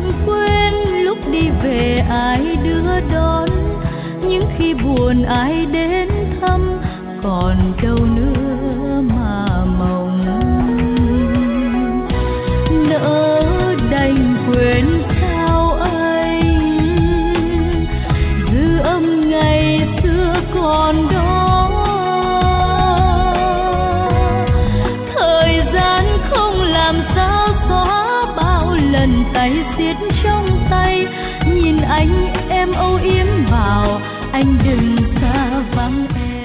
quên lúc đi về ai đưa đón, những khi buồn ai đến thăm, còn đâu nữa mà mong. Nỡ đành quên sao anh, dư âm ngày xưa còn đó. Thời gian không làm sao xóa bao lần tay xiết trong tay, nhìn anh em âu yếm bảo anh đừng xa vắng em.